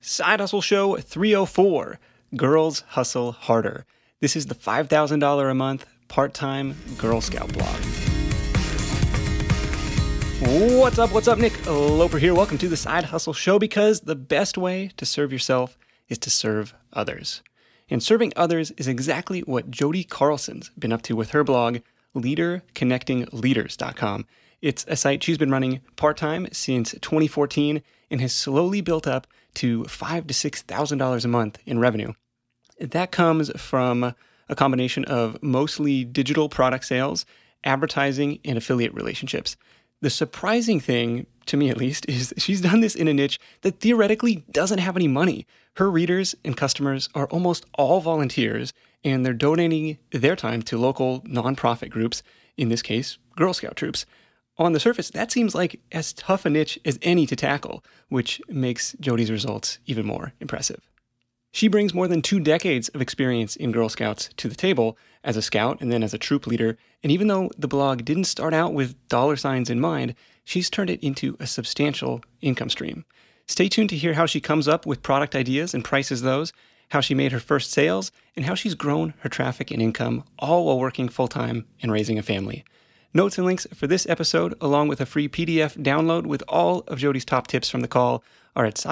Side Hustle Show 304, Girls Hustle Harder. This is the $5,000 a month part-time Girl Scout blog. What's up, Nick Loper here. Welcome to the Side Hustle Show, because the best way to serve yourself is to serve others. And serving others is exactly what Jody Carlson's been up to with her blog, LeaderConnectingLeaders.com. It's a site she's been running part-time since 2014 and has slowly built up to $5,000 to $6,000 a month in revenue. That comes from a combination of mostly digital product sales, advertising, and affiliate relationships. The surprising thing, to me at least, is she's done this in a niche that theoretically doesn't have any money. Her readers and customers are almost all volunteers, and they're donating their time to local nonprofit groups, in this case, Girl Scout troops. On the surface, that seems like as tough a niche as any to tackle, which makes Jody's results even more impressive. She brings more than 2 decades of experience in Girl Scouts to the table as a scout and then as a troop leader, and even though the blog didn't start out with dollar signs in mind, she's turned it into a substantial income stream. Stay tuned to hear how she comes up with product ideas and prices those, how she made her first sales, and how she's grown her traffic and income, all while working full-time and raising a family. Notes and links for this episode, along with a free PDF download with all of Jody's top tips from the call, are at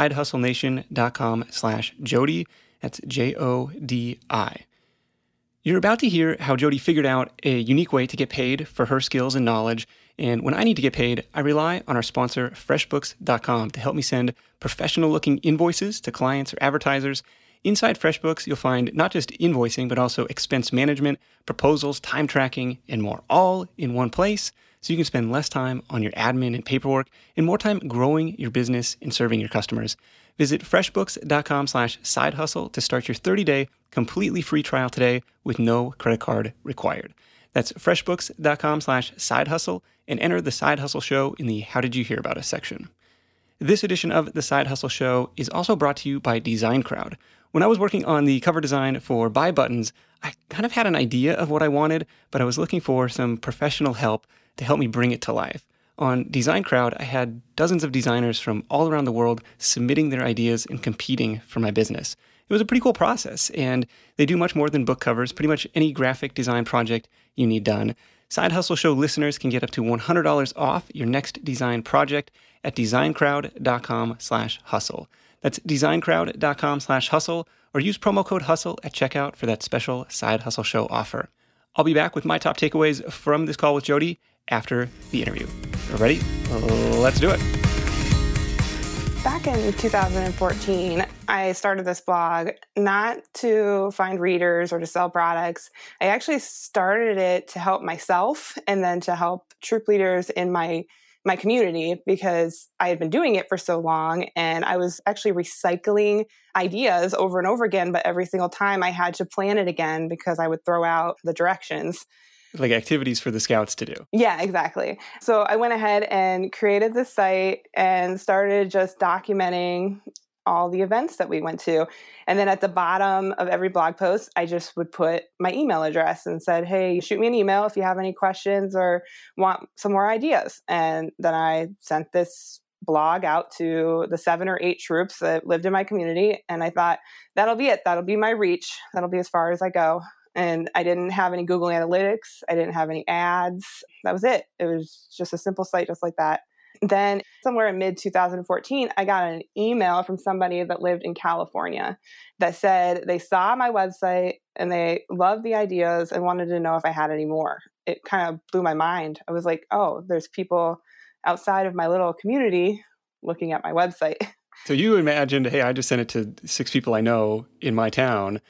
sidehustlenation.com/Jody. That's Jodi. You're about to hear how Jody figured out a unique way to get paid for her skills and knowledge. And when I need to get paid, I rely on our sponsor, FreshBooks.com, to help me send professional-looking invoices to clients or advertisers. Inside FreshBooks, you'll find not just invoicing, but also expense management, proposals, time tracking, and more, all in one place, so you can spend less time on your admin and paperwork and more time growing your business and serving your customers. Visit freshbooks.com/sidehustle to start your 30-day completely free trial today with no credit card required. That's freshbooks.com/sidehustle and enter the Side Hustle Show in the How Did You Hear About Us section. This edition of the Side Hustle Show is also brought to you by Design Crowd. When I was working on the cover design for Buy Buttons, I kind of had an idea of what I wanted, but I was looking for some professional help to help me bring it to life. On Design Crowd, I had dozens of designers from all around the world submitting their ideas and competing for my business. It was a pretty cool process, and they do much more than book covers, pretty much any graphic design project you need done. Side Hustle Show listeners can get up to $100 off your next design project at designcrowd.com/hustle. That's designcrowd.com/hustle, or use promo code HUSTLE at checkout for that special Side Hustle Show offer. I'll be back with my top takeaways from this call with Jody after the interview. Ready? Let's do it. Back in 2014, I started this blog not to find readers or to sell products. I actually started it to help myself and then to help troop leaders in my community, because I had been doing it for so long and I was actually recycling ideas over and over again, but every single time I had to plan it again because I would throw out the directions. Like activities for the scouts to do. Yeah, exactly. So I went ahead and created this site and started just documenting all the events that we went to. And then at the bottom of every blog post, I just would put my email address and said, hey, shoot me an email if you have any questions or want some more ideas. And then I sent this blog out to the 7 or 8 troops that lived in my community. And I thought, that'll be it. That'll be my reach. That'll be as far as I go. And I didn't have any Google Analytics. I didn't have any ads. That was it. It was just a simple site just like that. Then somewhere in mid-2014, I got an email from somebody that lived in California that said they saw my website and they loved the ideas and wanted to know if I had any more. It kind of blew my mind. I was like, oh, there's people outside of my little community looking at my website. So you imagined, hey, I just sent it to 6 people I know in my town.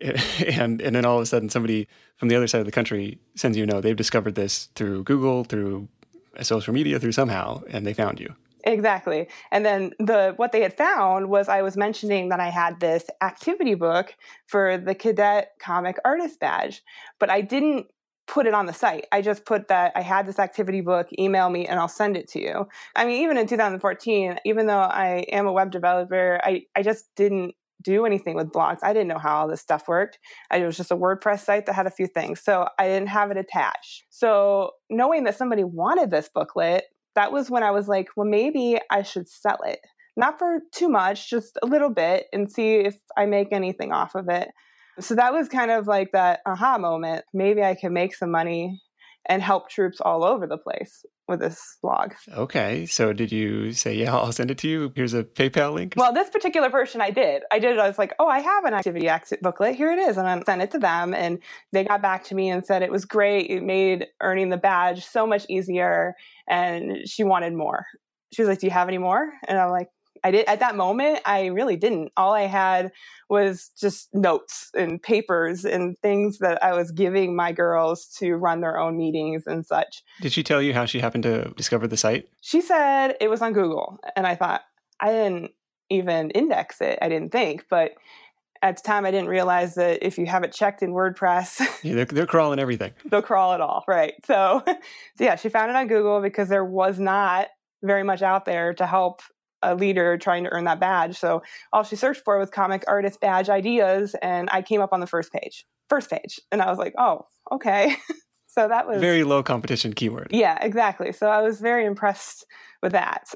And then all of a sudden somebody from the other side of the country sends you a note. They've discovered this through Google, through social media, through somehow, and they found you. Exactly. And then what they had found was I was mentioning that I had this activity book for the Cadet Comic Artist Badge, but I didn't put it on the site. I just put that I had this activity book, email me, and I'll send it to you. I mean, even in 2014, even though I am a web developer, I just didn't do anything with blogs. I didn't know how all this stuff worked. It was just a WordPress site that had a few things. So I didn't have it attached. So knowing that somebody wanted this booklet, that was when I was like, well, maybe I should sell it. not for too much, just a little bit, and see if I make anything off of it. So that was kind of like that aha moment. Maybe I can make some money and help troops all over the place with this blog. Okay. So did you say, yeah, I'll send it to you? Here's a PayPal link? Well, this particular version I did. I was like, oh, I have an activity exit booklet. Here it is. And I sent it to them. And they got back to me and said it was great. It made earning the badge so much easier. And she wanted more. She was like, do you have any more? And I'm like, I did. At that moment, I really didn't. All I had was just notes and papers and things that I was giving my girls to run their own meetings and such. Did she tell you how she happened to discover the site? She said it was on Google. And I thought, I didn't even index it, I didn't think. But at the time, I didn't realize that if you have it checked in WordPress, yeah, they're crawling everything. They'll crawl it all, right? So yeah, she found it on Google because there was not very much out there to help a leader trying to earn that badge. So all she searched for was comic artist badge ideas, and I came up on the first page. And I was like, oh, okay. So that was very low competition keyword. Yeah, exactly. So I was very impressed with that.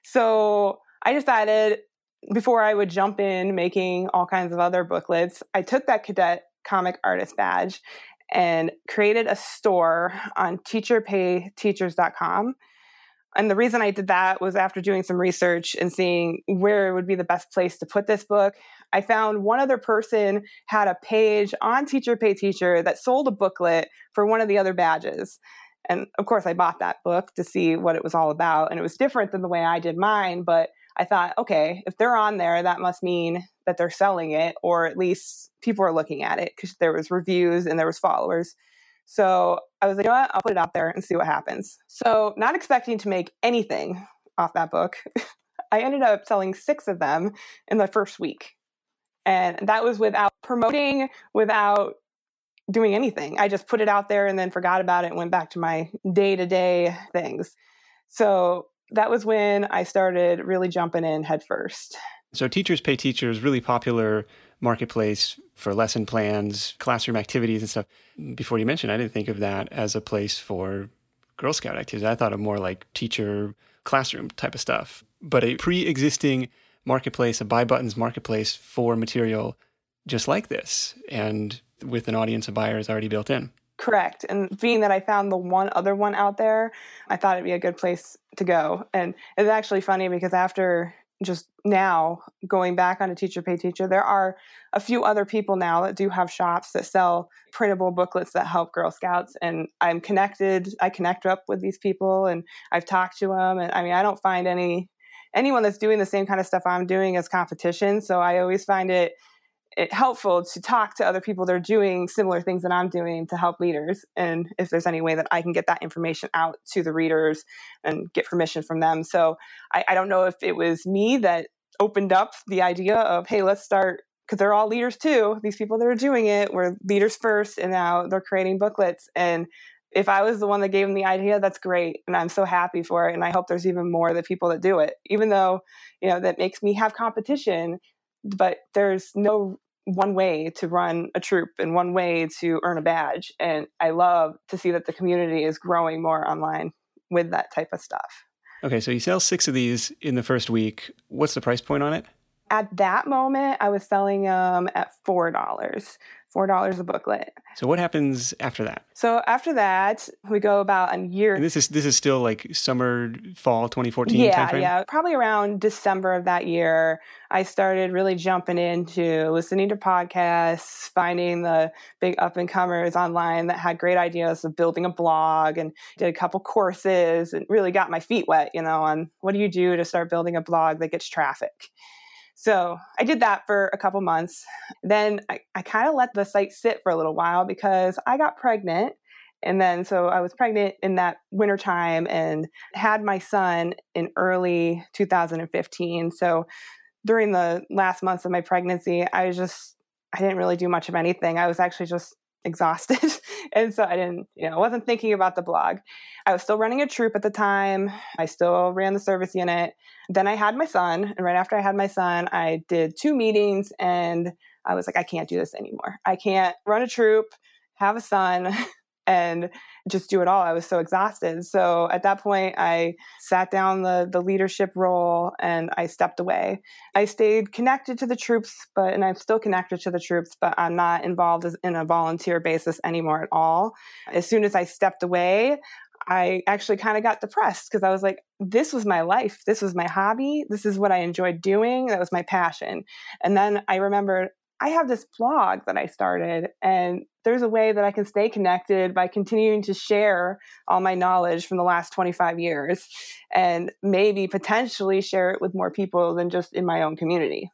So I decided before I would jump in making all kinds of other booklets, I took that cadet comic artist badge and created a store on teacherpayteachers.com. And the reason I did that was after doing some research and seeing where would be the best place to put this book. I found one other person had a page on Teacher Pay Teacher that sold a booklet for one of the other badges. And of course, I bought that book to see what it was all about. And it was different than the way I did mine. But I thought, okay, if they're on there, that must mean that they're selling it, or at least people are looking at it because there was reviews and there was followers. So I was like, you know what? I'll put it out there and see what happens. So not expecting to make anything off that book, I ended up selling 6 of them in the first week. And that was without promoting, without doing anything. I just put it out there and then forgot about it and went back to my day-to-day things. So that was when I started really jumping in head first. So Teachers Pay Teachers, really popular marketplace for lesson plans, classroom activities and stuff. Before you mentioned, I didn't think of that as a place for Girl Scout activities. I thought of more like teacher classroom type of stuff. But a pre-existing marketplace, a buy buttons marketplace for material just like this, and with an audience of buyers already built in. Correct. And being that I found the one other one out there, I thought it'd be a good place to go. And it's actually funny because after just now going back onto Teacher Pay Teacher, there are a few other people now that do have shops that sell printable booklets that help Girl Scouts. And I'm connected. I connect up with these people and I've talked to them. And I mean, I don't find anyone that's doing the same kind of stuff I'm doing as competition. So I always find it helpful to talk to other people that are doing similar things that I'm doing to help leaders. And if there's any way that I can get that information out to the readers and get permission from them. So I don't know if it was me that opened up the idea of, hey, let's start, because they're all leaders too. These people that are doing it were leaders first, and now they're creating booklets. And if I was the one that gave them the idea, that's great. And I'm so happy for it. And I hope there's even more of the people that do it, even though, that makes me have competition, but there's no one way to run a troop and one way to earn a badge. And I love to see that the community is growing more online with that type of stuff. Okay, so you sell 6 of these in the first week. What's the price point on it? At that moment, I was selling them at $4 a booklet. So what happens after that? So after that, we go about a year. And this is still like summer, fall 2014 timeframe? Yeah. Probably around December of that year, I started really jumping into listening to podcasts, finding the big up-and-comers online that had great ideas of building a blog, and did a couple courses and really got my feet wet, on what do you do to start building a blog that gets traffic. So I did that for a couple months. Then I kind of let the site sit for a little while because I got pregnant. And then so I was pregnant in that wintertime and had my son in early 2015. So during the last months of my pregnancy, I didn't really do much of anything. I was actually just exhausted. And so I wasn't thinking about the blog. I was still running a troop at the time. I still ran the service unit. Then I had my son. And right after I had my son, I did 2 meetings and I was like, I can't do this anymore. I can't run a troop, have a son, and just do it all. I was so exhausted. So at that point, I sat down the leadership role and I stepped away. I stayed connected to the troops, and I'm still connected to the troops, but I'm not involved in a volunteer basis anymore at all. As soon as I stepped away, I actually kind of got depressed because I was like, this was my life. This was my hobby. This is what I enjoyed doing. That was my passion. And then I remembered I have this blog that I started, and there's a way that I can stay connected by continuing to share all my knowledge from the last 25 years and maybe potentially share it with more people than just in my own community.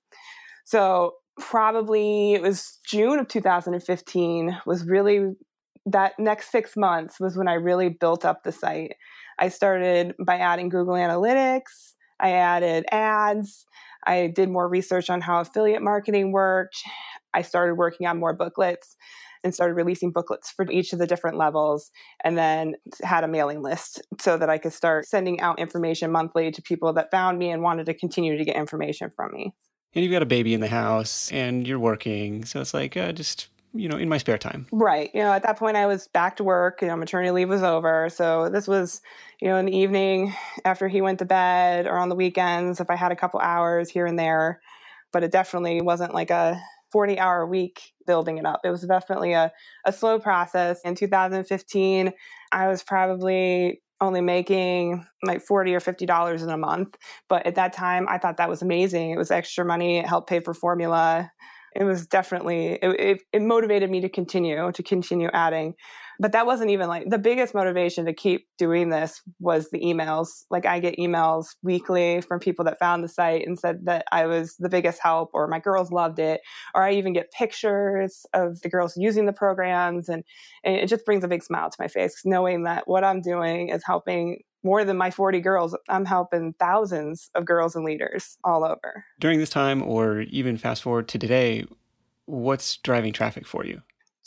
So probably it was June of 2015 was really that next 6 months was when I really built up the site. I started by adding Google Analytics. I added ads. I did more research on how affiliate marketing worked. I started working on more booklets and started releasing booklets for each of the different levels, and then had a mailing list so that I could start sending out information monthly to people that found me and wanted to continue to get information from me. And you've got a baby in the house and you're working. So it's like, just, in my spare time. Right. At that point I was back to work, maternity leave was over. So this was, in the evening after he went to bed or on the weekends, if I had a couple hours here and there, but it definitely wasn't like a 40-hour week building it up. It was definitely a slow process. In 2015, I was probably only making like $40 or $50 in a month. But at that time, I thought that was amazing. It was extra money. It helped pay for formula. It was definitely, it motivated me to continue adding. But that wasn't even like the biggest motivation to keep doing this was the emails. Like I get emails weekly from people that found the site and said that I was the biggest help, or my girls loved it. Or I even get pictures of the girls using the programs. And it just brings a big smile to my face, knowing that what I'm doing is helping more than my 40 girls. I'm helping thousands of girls and leaders all over. During this time, or even fast forward to today, what's driving traffic for you?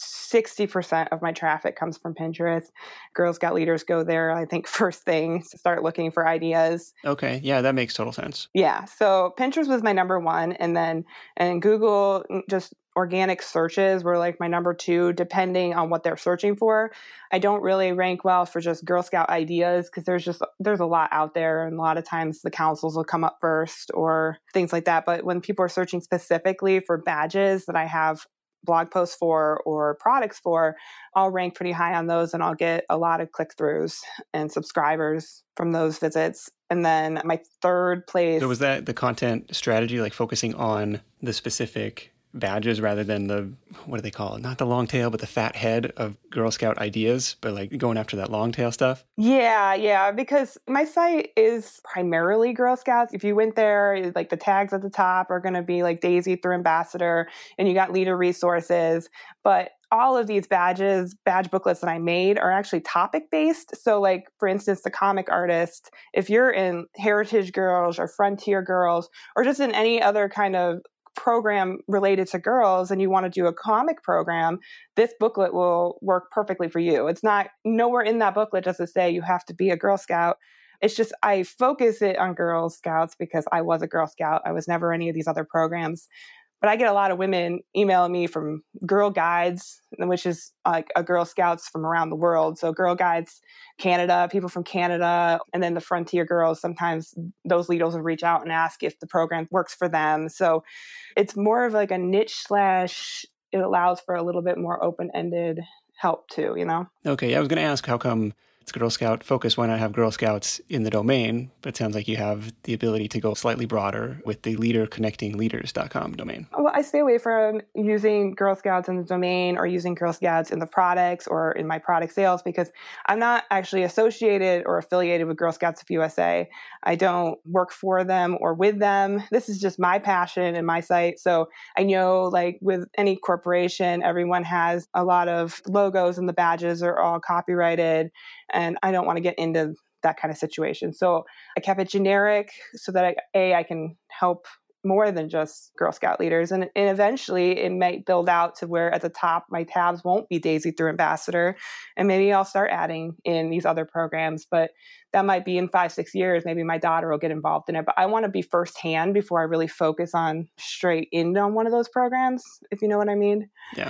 60% of my traffic comes from Pinterest. Girl Scout leaders go there, I think, first thing to start looking for ideas. Okay. Yeah, that makes total sense. Yeah. So Pinterest was my number one. And Google, just organic searches were like my number two, depending on what they're searching for. I don't really rank well for just Girl Scout ideas because there's a lot out there. And a lot of times the councils will come up first or things like that. But when people are searching specifically for badges that I have blog posts for or products for, I'll rank pretty high on those and I'll get a lot of click-throughs and subscribers from those visits. And then my third place. So was that the content strategy, like focusing on the specific badges rather than the, what do they call it? Not the long tail, but the fat head of Girl Scout ideas, but like going after that long tail stuff? Yeah, because my site is primarily Girl Scouts. If you went there, like the tags at the top are going to be like Daisy through Ambassador, and you got leader resources. But all of these badge booklets that I made are actually topic based. So like, for instance, the comic artist, if you're in Heritage Girls or Frontier Girls, or just in any other kind of program related to girls and you want to do a comic program, this booklet will work perfectly for you. It's not, nowhere in that booklet does it say you have to be a Girl Scout. It's just, I focus it on Girl Scouts because I was a Girl Scout. I was never any of these other programs. But I get a lot of women emailing me from Girl Guides, which is like a Girl Scouts from around the world. So Girl Guides Canada, people from Canada, and then the Frontier Girls, sometimes those leaders will reach out and ask if the program works for them. So it's more of like a niche / it allows for a little bit more open-ended help too, Okay, I was going to ask how come it's Girl Scout focus. Why not have Girl Scouts in the domain? But it sounds like you have the ability to go slightly broader with the leaderconnectingleaders.com domain. Well, I stay away from using Girl Scouts in the domain or using Girl Scouts in the products or in my product sales because I'm not actually associated or affiliated with Girl Scouts of USA. I don't work for them or with them. This is just my passion and my site. So I know like with any corporation, everyone has a lot of logos and the badges are all copyrighted. And I don't want to get into that kind of situation. So I kept it generic so that I can help more than just Girl Scout leaders. And eventually it might build out to where at the top, my tabs won't be Daisy through Ambassador. And maybe I'll start adding in these other programs, but that might be in 5-6 years. Maybe my daughter will get involved in it, but I want to be firsthand before I really focus on straight in on one of those programs, if you know what I mean. Yeah.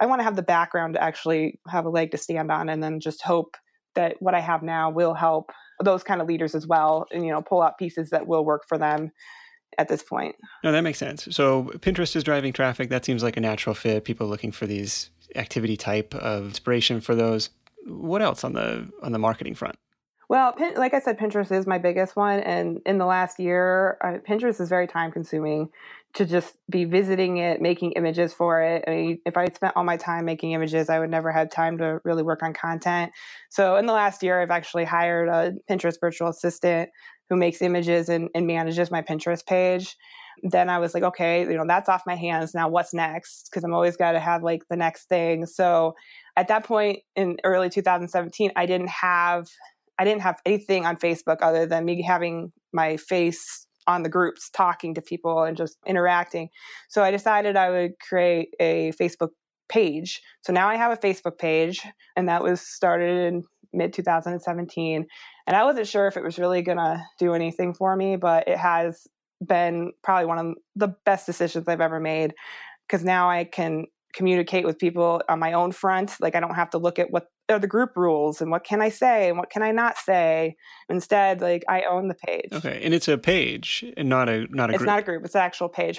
I want to have the background to actually have a leg to stand on, and then just hope that what I have now will help those kind of leaders as well, and, pull out pieces that will work for them at this point. No, that makes sense. So Pinterest is driving traffic. That seems like a natural fit. People looking for these activity type of inspiration for those. What else on the marketing front? Well, like I said, Pinterest is my biggest one. And in the last year, Pinterest is very time consuming to just be visiting it, making images for it. I mean, if I spent all my time making images, I would never have time to really work on content. So in the last year, I've actually hired a Pinterest virtual assistant who makes images and manages my Pinterest page. Then I was like, okay, that's off my hands. Now what's next? Because I'm always got to have like the next thing. So at that point in early 2017, I didn't have anything on Facebook other than me having my face on the groups, talking to people and just interacting. So I decided I would create a Facebook page. So now I have a Facebook page, and that was started in mid 2017. And I wasn't sure if it was really going to do anything for me, but it has been probably one of the best decisions I've ever made, because now I can communicate with people on my own front. Like, I don't have to look at what are the group rules and what can I say and what can I not say. Instead, like, I own the page. Okay. And it's a page and not a group. It's not a group. It's an actual page.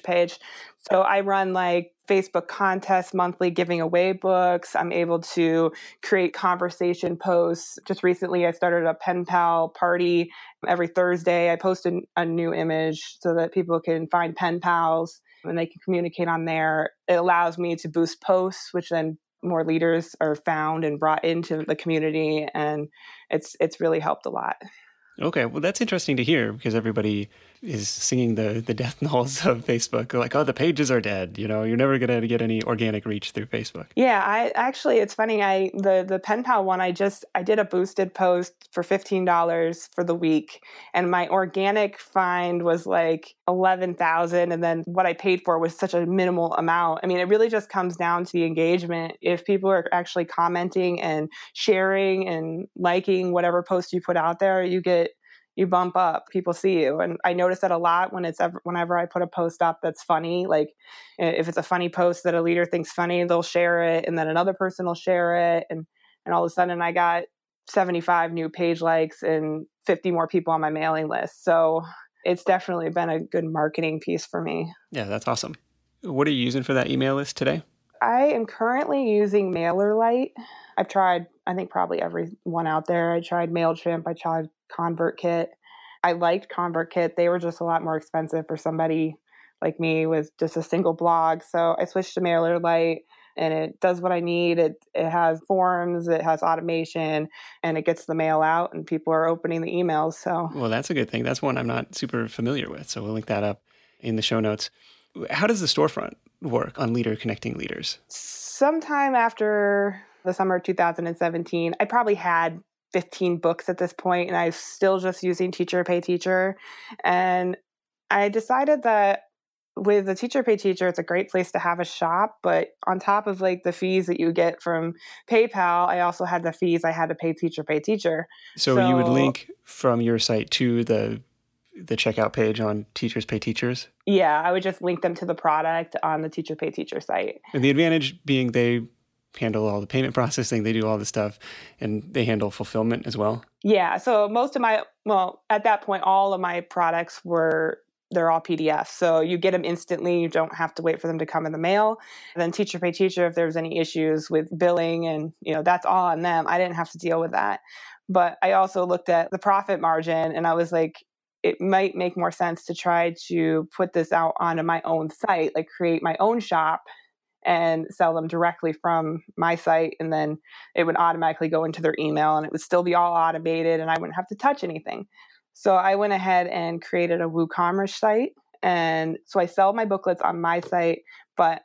So I run like Facebook contests monthly, giving away books. I'm able to create conversation posts. Just recently, I started a pen pal party. Every Thursday, I post a new image so that people can find pen pals and they can communicate on there. It allows me to boost posts, which then more leaders are found and brought into the community. And it's really helped a lot. Okay. Well, that's interesting to hear, because everybody is singing the death knells of Facebook. Like, oh, the pages are dead. You're never going to get any organic reach through Facebook. Yeah, it's funny. The pen pal one, I did a boosted post for $15 for the week, and my organic find was like 11,000. And then what I paid for was such a minimal amount. I mean, it really just comes down to the engagement. If people are actually commenting and sharing and liking whatever post you put out there, you bump up, people see you. And I notice that a lot whenever I put a post up that's funny. Like, if it's a funny post that a leader thinks funny, they'll share it, and then another person will share it. And all of a sudden I got 75 new page likes and 50 more people on my mailing list. So it's definitely been a good marketing piece for me. Yeah, that's awesome. What are you using for that email list today? I am currently using MailerLite. I've tried, I think, probably every one out there. I tried MailChimp. I tried ConvertKit. I liked ConvertKit. They were just a lot more expensive for somebody like me with just a single blog. So I switched to MailerLite, and it does what I need. It has forms, it has automation, and it gets the mail out, and people are opening the emails. So, well, that's a good thing. That's one I'm not super familiar with. So we'll link that up in the show notes. How does the storefront work on Leader Connecting Leaders? Sometime after the summer of 2017, I probably had 15 books at this point, and I was still just using Teacher Pay Teacher. And I decided that with the Teacher Pay Teacher, it's a great place to have a shop. But on top of like the fees that you get from PayPal, I also had the fees I had to pay Teacher Pay Teacher. So you would link from your site to the checkout page on Teachers Pay Teachers? Yeah, I would just link them to the product on the Teacher Pay Teacher site. And the advantage being they handle all the payment processing, they do all the stuff, and they handle fulfillment as well? Yeah, so at that point, all of my products they're all PDFs. So you get them instantly. You don't have to wait for them to come in the mail. And then Teacher Pay Teacher, if there's any issues with billing, and that's all on them. I didn't have to deal with that. But I also looked at the profit margin, and I was like, it might make more sense to try to put this out onto my own site, like create my own shop and sell them directly from my site. And then it would automatically go into their email, and it would still be all automated, and I wouldn't have to touch anything. So I went ahead and created a WooCommerce site. And so I sell my booklets on my site, but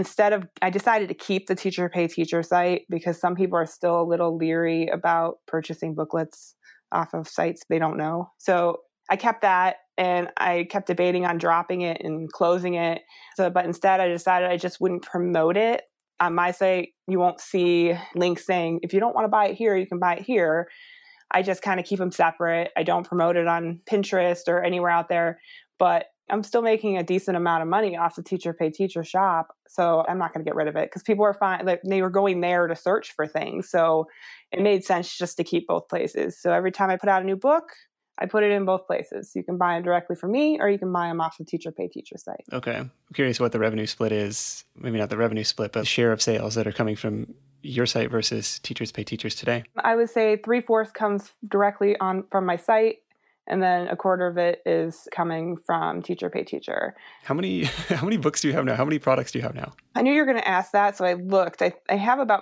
I decided to keep the Teacher Pay Teacher site, because some people are still a little leery about purchasing booklets off of sites they don't know. So I kept that, and I kept debating on dropping it and closing it. But instead I decided I just wouldn't promote it. On my site, you won't see links saying, if you don't want to buy it here, you can buy it here. I just kind of keep them separate. I don't promote it on Pinterest or anywhere out there. But I'm still making a decent amount of money off the Teacher Pay Teacher shop. So I'm not going to get rid of it because people are fine. Like, they were going there to search for things. So it made sense just to keep both places. So every time I put out a new book, I put it in both places. You can buy them directly from me, or you can buy them off the Teacher Pay Teacher site. Okay. I'm curious what the revenue split is. Maybe not the revenue split, but the share of sales that are coming from your site versus Teachers Pay Teachers today. I would say 3/4 comes directly from my site, and then 1/4 of it is coming from Teacher Pay Teacher. How many books do you have now? How many products do you have now? I knew you were going to ask that, so I looked. I have about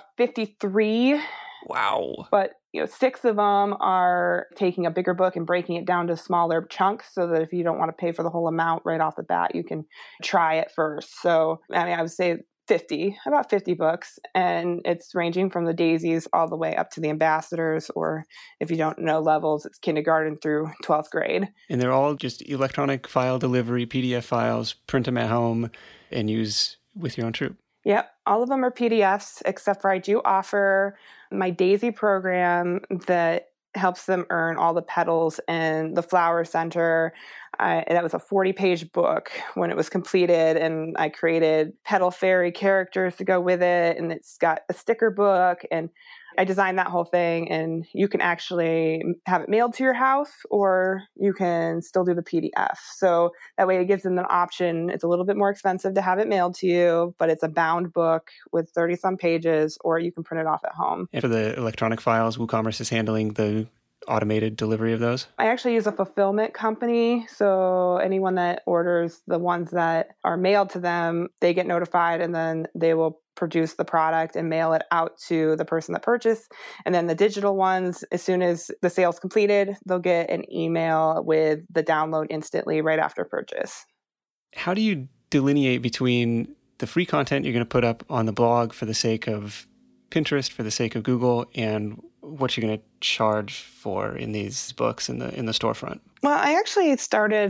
53. Wow. But 6 of them are taking a bigger book and breaking it down to smaller chunks so that if you don't want to pay for the whole amount right off the bat, you can try it first. So, I would say about 50 books, and it's ranging from the daisies all the way up to the ambassadors, or if you don't know levels, it's kindergarten through 12th grade. And they're all just electronic file delivery, PDF files, print them at home, and use with your own troop. Yep. All of them are PDFs, except for I do offer my Daisy program that helps them earn all the petals and the flower center. That was a 40-page book when it was completed, and I created petal fairy characters to go with it, and it's got a sticker book, and I designed that whole thing, and you can actually have it mailed to your house, or you can still do the PDF. So that way it gives them an option. It's a little bit more expensive to have it mailed to you, but it's a bound book with 30-some pages, or you can print it off at home. And for the electronic files, WooCommerce is handling the automated delivery of those? I actually use a fulfillment company. So anyone that orders the ones that are mailed to them, they get notified, and then they will produce the product and mail it out to the person that purchased. And then the digital ones, as soon as the sale's completed, they'll get an email with the download instantly right after purchase. How do you delineate between the free content you're going to put up on the blog for the sake of Pinterest, for the sake of Google, and what you're going to charge for in these books in the storefront? Well, I actually started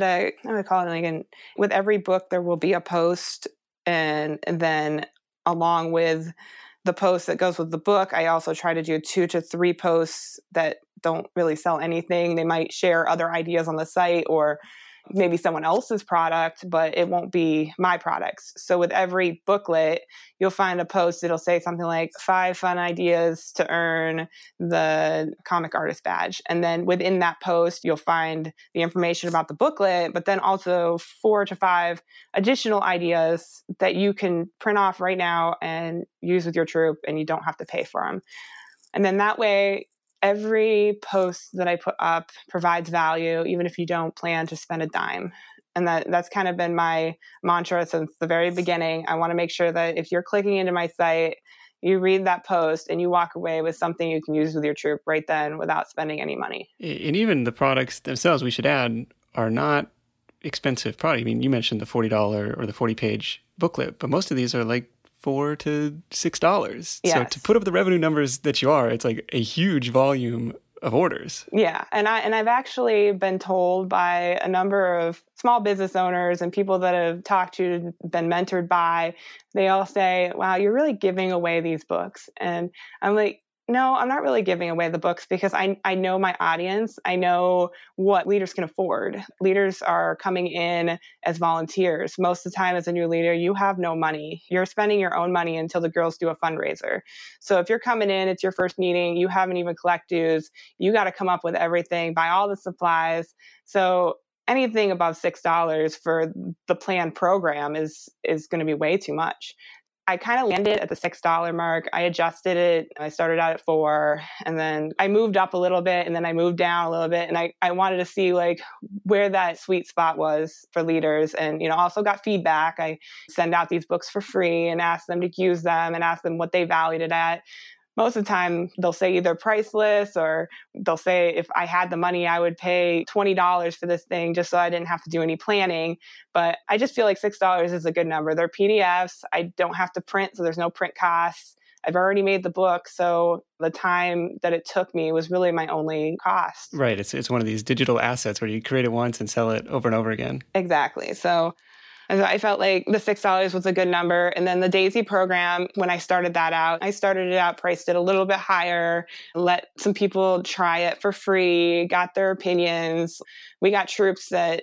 with every book there will be a post, and then along with the post that goes with the book, I also try to do 2 to 3 posts that don't really sell anything. They might share other ideas on the site, or maybe someone else's product, but it won't be my products. So with every booklet, you'll find a post, it'll say something like 5 fun ideas to earn the comic artist badge. And then within that post, you'll find the information about the booklet, but then also 4 to 5 additional ideas that you can print off right now and use with your troop, and you don't have to pay for them. And then that way, every post that I put up provides value, even if you don't plan to spend a dime. And that's kind of been my mantra since the very beginning. I want to make sure that if you're clicking into my site, you read that post and you walk away with something you can use with your troop right then without spending any money. And even the products themselves, we should add, are not expensive products. I mean, you mentioned the $40 or the 40-page booklet, but most of these are like $4 to $6. Yes. So to put up the revenue numbers that you are, it's like a huge volume of orders. Yeah. And I've actually been told by a number of small business owners and people that have talked to, been mentored by, they all say, wow, you're really giving away these books. And I'm like, no, I'm not really giving away the books, because I know my audience. I know what leaders can afford. Leaders are coming in as volunteers. Most of the time as a new leader, you have no money. You're spending your own money until the girls do a fundraiser. So if you're coming in, it's your first meeting, you haven't even collected dues, you got to come up with everything, buy all the supplies. So anything above $6 for the planned program is going to be way too much. I kind of landed at the $6 mark. I adjusted it. I started out at $4, and then I moved up a little bit, and then I moved down a little bit. And I wanted to see like where that sweet spot was for leaders, and also got feedback. I send out these books for free and ask them to use them and ask them what they valued it at. Most of the time, they'll say either priceless, or they'll say if I had the money, I would pay $20 for this thing just so I didn't have to do any planning. But I just feel like $6 is a good number. They're PDFs. I don't have to print, so there's no print costs. I've already made the book, so the time that it took me was really my only cost. Right. It's one of these digital assets where you create it once and sell it over and over again. Exactly. So I felt like the $6 was a good number. And then the Daisy program, when I started that out, priced it a little bit higher, let some people try it for free, got their opinions. We got troops that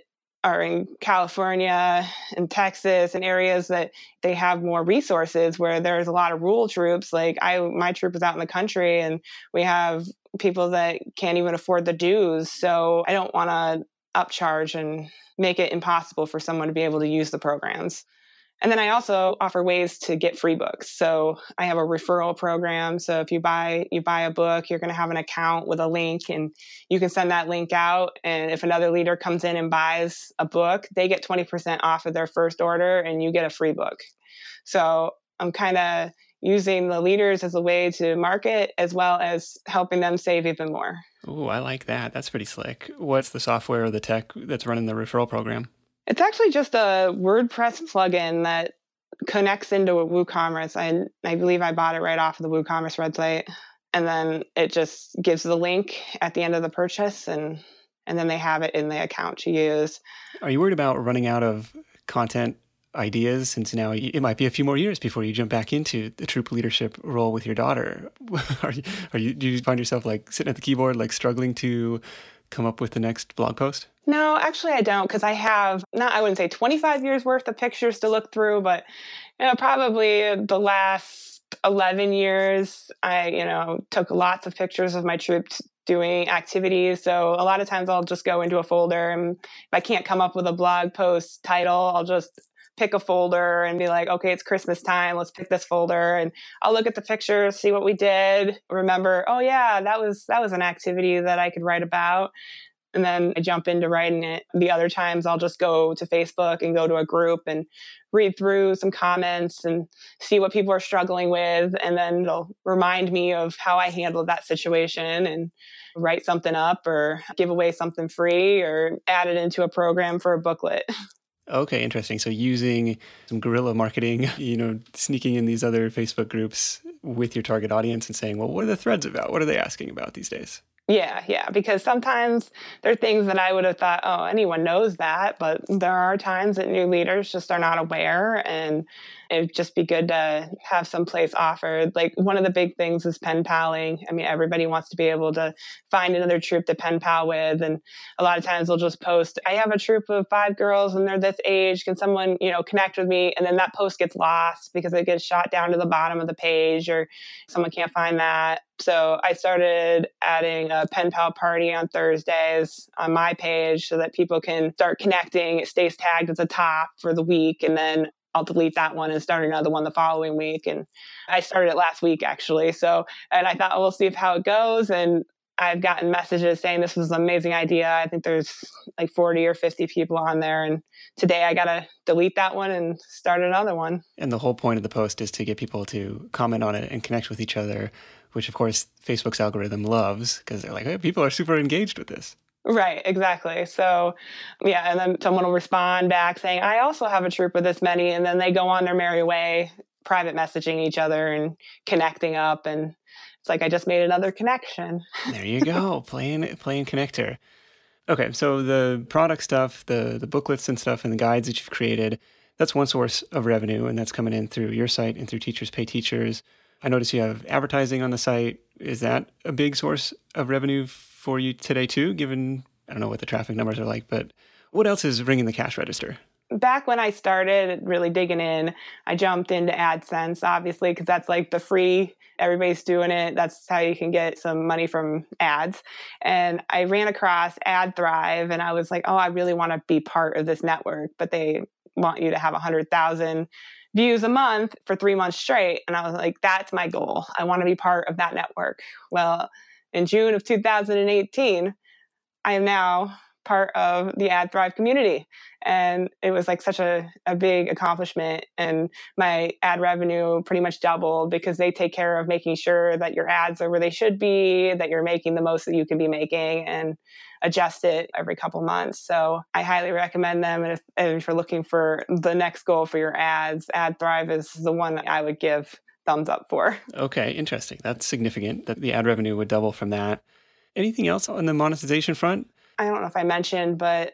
are in California and Texas and areas that they have more resources, where there's a lot of rural troops. Like my troop is out in the country, and we have people that can't even afford the dues. So I don't want to upcharge and make it impossible for someone to be able to use the programs. And then I also offer ways to get free books. So I have a referral program. So if you buy a book, you're going to have an account with a link, and you can send that link out. And if another leader comes in and buys a book, they get 20% off of their first order, and you get a free book. So I'm kind of using the leaders as a way to market, as well as helping them save even more. Ooh, I like that. That's pretty slick. What's the software or the tech that's running the referral program? It's actually just a WordPress plugin that connects into a WooCommerce. I believe I bought it right off of the WooCommerce website. And then it just gives the link at the end of the purchase, and then they have it in the account to use. Are you worried about running out of content ideas, since now it might be a few more years before you jump back into the troop leadership role with your daughter? Do you find yourself like sitting at the keyboard, like struggling to come up with the next blog post? No, actually I don't, because I have I wouldn't say 25 years worth of pictures to look through, but probably the last 11 years, I took lots of pictures of my troops doing activities. So a lot of times I'll just go into a folder, and if I can't come up with a blog post title, I'll just pick a folder and be like, okay, it's Christmas time. Let's pick this folder, and I'll look at the pictures, see what we did, remember, oh yeah, that was an activity that I could write about. And then I jump into writing it. The other times I'll just go to Facebook and go to a group and read through some comments and see what people are struggling with. And then it'll remind me of how I handled that situation, and write something up or give away something free or add it into a program for a booklet. Okay, interesting. So using some guerrilla marketing, sneaking in these other Facebook groups with your target audience and saying, well, what are the threads about? What are they asking about these days? Yeah, because sometimes there are things that I would have thought, oh, anyone knows that, but there are times that new leaders just are not aware, and it'd just be good to have some place offered. Like, one of the big things is pen paling. I mean, everybody wants to be able to find another troop to pen pal with, and a lot of times they'll just post, I have a troop of 5 girls and they're this age. Can someone, connect with me? And then that post gets lost because it gets shot down to the bottom of the page, or someone can't find that. So I started adding a pen pal party on Thursdays on my page so that people can start connecting. It stays tagged at the top for the week, and then I'll delete that one and start another one the following week. And I started it last week, actually. And I thought, we'll see how it goes. And I've gotten messages saying this was an amazing idea. I think there's like 40 or 50 people on there. And today I got to delete that one and start another one. And the whole point of the post is to get people to comment on it and connect with each other, which of course Facebook's algorithm loves, because they're like, hey, people are super engaged with this. Right, exactly. So, yeah, and then someone will respond back saying, I also have a troop with this many, and then they go on their merry way, private messaging each other and connecting up, and it's like I just made another connection. There you go, playing connector. Okay, so the product stuff, the booklets and stuff, and the guides that you've created, that's one source of revenue, and that's coming in through your site and through Teachers Pay Teachers. I notice you have advertising on the site. Is that a big source of revenue for you today too, given, I don't know what the traffic numbers are like, but what else is ringing the cash register? Back when I started really digging in, I jumped into AdSense, obviously, because that's like the free, everybody's doing it. That's how you can get some money from ads. And I ran across AdThrive, and I was like, oh, I really want to be part of this network, but they want you to have 100,000 views a month for 3 months straight. And I was like, that's my goal. I want to be part of that network. Well, in June of 2018, I am now part of the AdThrive community. And it was like such a big accomplishment. And my ad revenue pretty much doubled because they take care of making sure that your ads are where they should be, that you're making the most that you can be making, and adjust it every couple months. So I highly recommend them. And if you're looking for the next goal for your ads, AdThrive is the one that I would give thumbs up for. Okay, interesting. That's significant that the ad revenue would double from that. Anything else on the monetization front? I don't know if I mentioned, but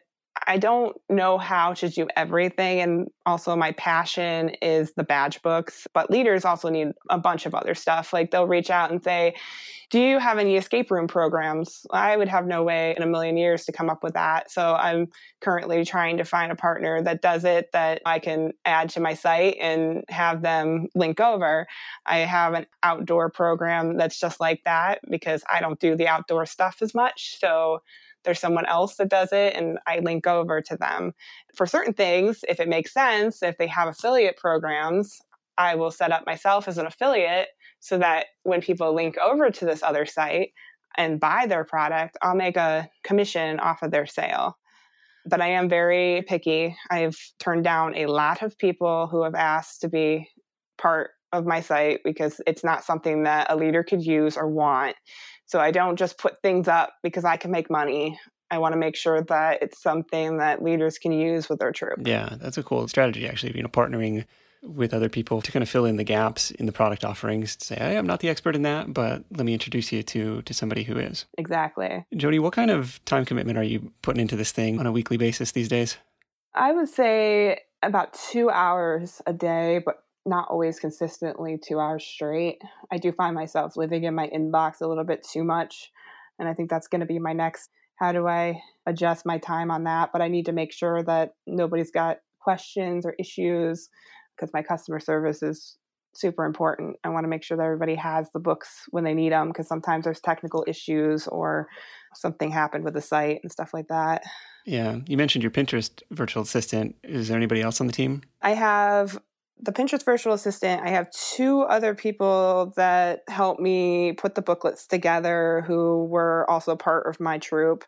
I don't know how to do everything. And also my passion is the badge books, but leaders also need a bunch of other stuff. Like they'll reach out and say, do you have any escape room programs? I would have no way in a million years to come up with that. So I'm currently trying to find a partner that does it, that I can add to my site and have them link over. I have an outdoor program that's just like that because I don't do the outdoor stuff as much. So there's someone else that does it and I link over to them. For certain things, if it makes sense, if they have affiliate programs, I will set up myself as an affiliate so that when people link over to this other site and buy their product, I'll make a commission off of their sale. But I am very picky. I've turned down a lot of people who have asked to be part of my site because it's not something that a leader could use or want. So I don't just put things up because I can make money. I want to make sure that it's something that leaders can use with their troop. Yeah, that's a cool strategy, actually, partnering with other people to kind of fill in the gaps in the product offerings to say, hey, I'm not the expert in that, but let me introduce you to somebody who is. Exactly. Jody, what kind of time commitment are you putting into this thing on a weekly basis these days? I would say about 2 hours a day, but not always consistently 2 hours straight. I do find myself living in my inbox a little bit too much. And I think that's going to be my next, how do I adjust my time on that? But I need to make sure that nobody's got questions or issues because my customer service is super important. I want to make sure that everybody has the books when they need them because sometimes there's technical issues or something happened with the site and stuff like that. Yeah. You mentioned your Pinterest virtual assistant. Is there anybody else on the team? I have the Pinterest virtual assistant. I have 2 other people that help me put the booklets together who were also part of my troop.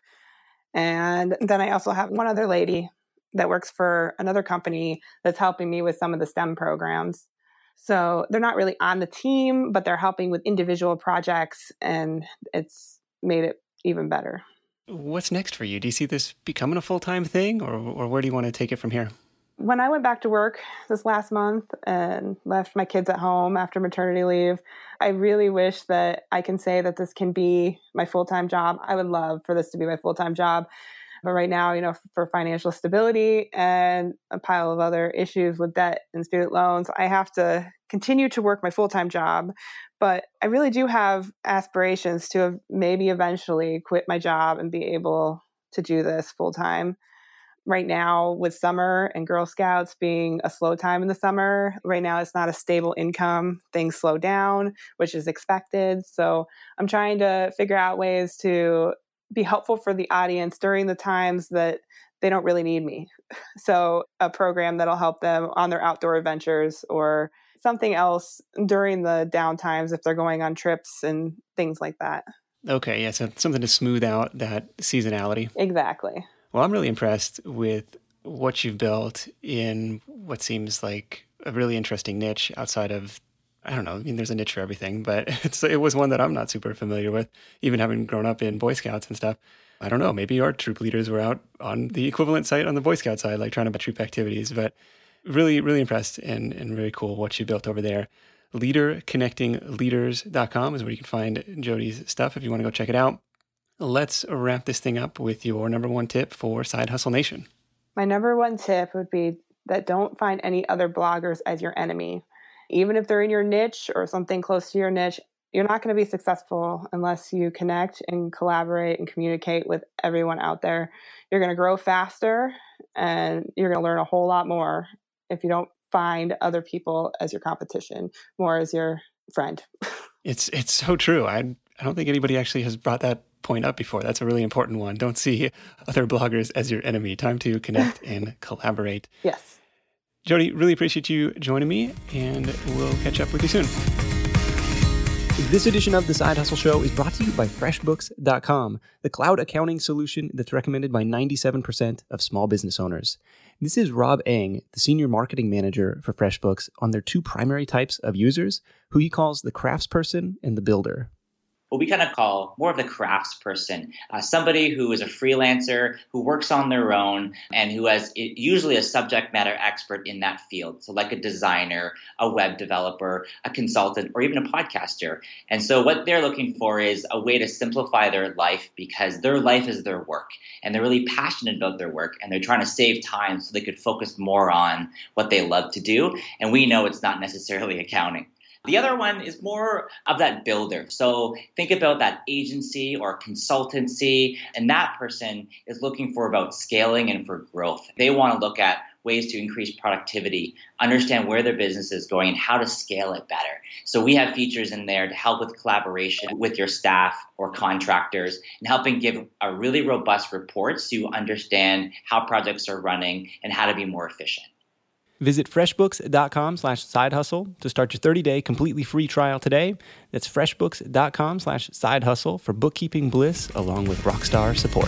And then I also have one other lady that works for another company that's helping me with some of the STEM programs. So they're not really on the team, but they're helping with individual projects, and it's made it even better. What's next for you? Do you see this becoming a full-time thing, or where do you want to take it from here? When I went back to work this last month and left my kids at home after maternity leave, I really wish that I can say that this can be my full-time job. I would love for this to be my full-time job. But right now, for financial stability and a pile of other issues with debt and student loans, I have to continue to work my full-time job. But I really do have aspirations to maybe eventually quit my job and be able to do this full-time. Right now, with summer and Girl Scouts being a slow time in the summer, right now it's not a stable income. Things slow down, which is expected. So I'm trying to figure out ways to be helpful for the audience during the times that they don't really need me. So a program that'll help them on their outdoor adventures or something else during the downtimes if they're going on trips and things like that. Okay, yeah, so something to smooth out that seasonality. Exactly. Well, I'm really impressed with what you've built in what seems like a really interesting niche outside of, I don't know, I mean, there's a niche for everything, but it was one that I'm not super familiar with, even having grown up in Boy Scouts and stuff. I don't know, maybe our troop leaders were out on the equivalent site on the Boy Scout side, like trying to buy troop activities, but really, really impressed and very cool what you built over there. LeaderConnectingLeaders.com is where you can find Jody's stuff if you want to go check it out. Let's wrap this thing up with your number one tip for Side Hustle Nation. My number one tip would be that don't find any other bloggers as your enemy. Even if they're in your niche or something close to your niche, you're not going to be successful unless you connect and collaborate and communicate with everyone out there. You're going to grow faster and you're going to learn a whole lot more if you don't find other people as your competition, more as your friend. It's so true. I don't think anybody actually has brought that point up before. That's a really important one. Don't see other bloggers as your enemy. Time to connect and collaborate. Yes. Jody, really appreciate you joining me, and we'll catch up with you soon. This edition of The Side Hustle Show is brought to you by FreshBooks.com, the cloud accounting solution that's recommended by 97% of small business owners. This is Rob Eng, the Senior Marketing Manager for FreshBooks, on their 2 primary types of users, who he calls the craftsperson and the builder. what we kind of call more of the crafts person, somebody who is a freelancer, who works on their own, and who has usually a subject matter expert in that field. So like a designer, a web developer, a consultant, or even a podcaster. And so what they're looking for is a way to simplify their life, because their life is their work, and they're really passionate about their work, and they're trying to save time so they could focus more on what they love to do. And we know it's not necessarily accounting. The other one is more of that builder. So think about that agency or consultancy, and that person is looking for about scaling and for growth. They want to look at ways to increase productivity, understand where their business is going and how to scale it better. So we have features in there to help with collaboration with your staff or contractors and helping give a really robust report so you understand how projects are running and how to be more efficient. Visit freshbooks.com/sidehustle to start your 30-day completely free trial today. That's freshbooks.com/sidehustle for bookkeeping bliss along with rockstar support.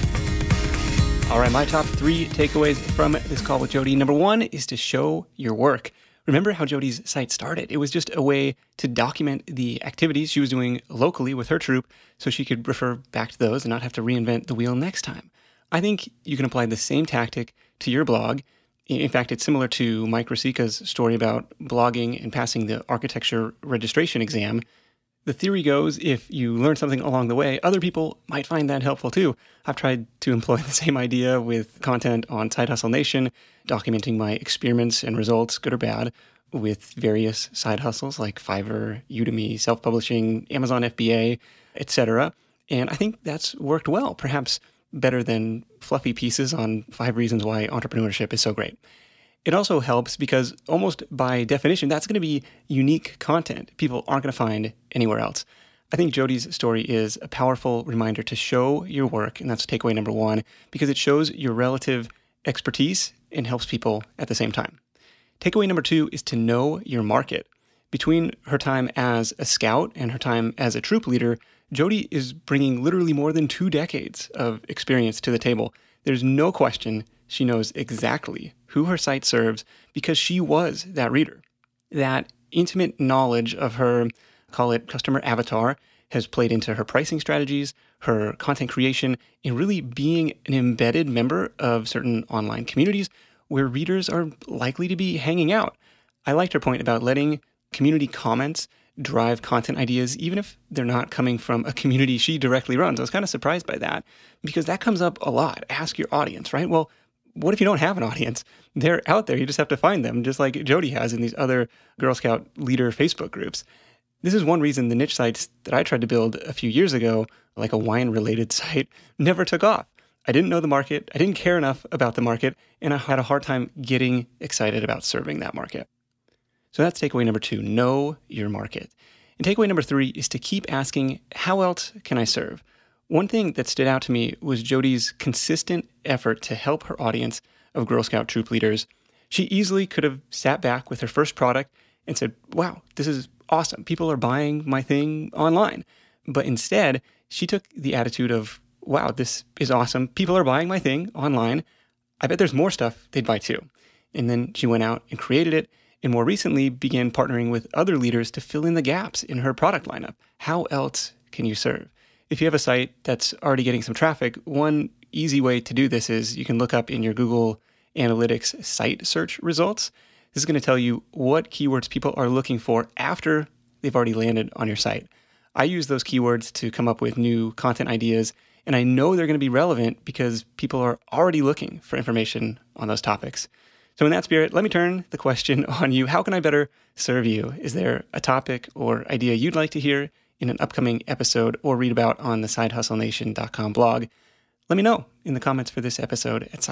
All right, my top 3 takeaways from this call with Jody. Number 1 is to show your work. Remember how Jody's site started? It was just a way to document the activities she was doing locally with her troupe so she could refer back to those and not have to reinvent the wheel next time. I think you can apply the same tactic to your blog. In fact, it's similar to Mike Rosica's story about blogging and passing the architecture registration exam. The theory goes, if you learn something along the way, other people might find that helpful too. I've tried to employ the same idea with content on Side Hustle Nation, documenting my experiments and results, good or bad, with various side hustles like Fiverr, Udemy, self-publishing, Amazon FBA, etc. And I think that's worked well, perhaps better than fluffy pieces on 5 reasons why entrepreneurship is so great. It also helps because almost by definition, that's going to be unique content people aren't going to find anywhere else. I think Jody's story is a powerful reminder to show your work, and that's takeaway number 1, because it shows your relative expertise and helps people at the same time. Takeaway number 2 is to know your market. Between her time as a scout and her time as a troop leader, Jody is bringing literally more than 2 decades of experience to the table. There's no question she knows exactly who her site serves because she was that reader. That intimate knowledge of her, call it customer avatar, has played into her pricing strategies, her content creation, and really being an embedded member of certain online communities where readers are likely to be hanging out. I liked her point about letting community comments drive content ideas, even if they're not coming from a community she directly runs. I was kind of surprised by that because that comes up a lot. Ask your audience, right? Well, what if you don't have an audience? They're out there. You just have to find them, just like Jody has in these other Girl Scout leader Facebook groups. This is one reason the niche sites that I tried to build a few years ago, like a wine-related site, never took off. I didn't know the market. I didn't care enough about the market, and I had a hard time getting excited about serving that market. So that's takeaway number 2, know your market. And takeaway number 3 is to keep asking, how else can I serve? One thing that stood out to me was Jody's consistent effort to help her audience of Girl Scout troop leaders. She easily could have sat back with her first product and said, wow, this is awesome. People are buying my thing online. But instead, she took the attitude of, wow, this is awesome. People are buying my thing online. I bet there's more stuff they'd buy too. And then she went out and created it, and more recently began partnering with other leaders to fill in the gaps in her product lineup. How else can you serve? If you have a site that's already getting some traffic, one easy way to do this is you can look up in your Google Analytics site search results. This is going to tell you what keywords people are looking for after they've already landed on your site. I use those keywords to come up with new content ideas, and I know they're going to be relevant because people are already looking for information on those topics. So in that spirit, let me turn the question on you. How can I better serve you? Is there a topic or idea you'd like to hear in an upcoming episode or read about on the SideHustleNation.com blog? Let me know in the comments for this episode at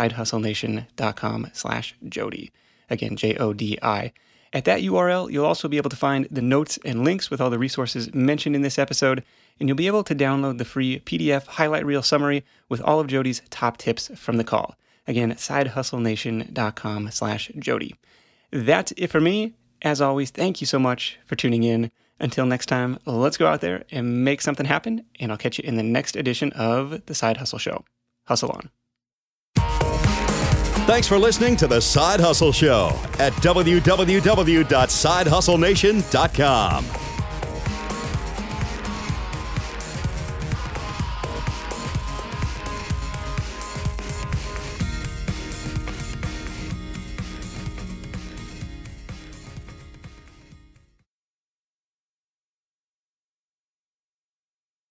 SideHustleNation.com/Jody. Again, Jodi. At that URL, you'll also be able to find the notes and links with all the resources mentioned in this episode, and you'll be able to download the free PDF highlight reel summary with all of Jody's top tips from the call. Again, SideHustleNation.com/Jody. That's it for me. As always, thank you so much for tuning in. Until next time, let's go out there and make something happen, and I'll catch you in the next edition of The Side Hustle Show. Hustle on. Thanks for listening to The Side Hustle Show at www.sidehustlenation.com.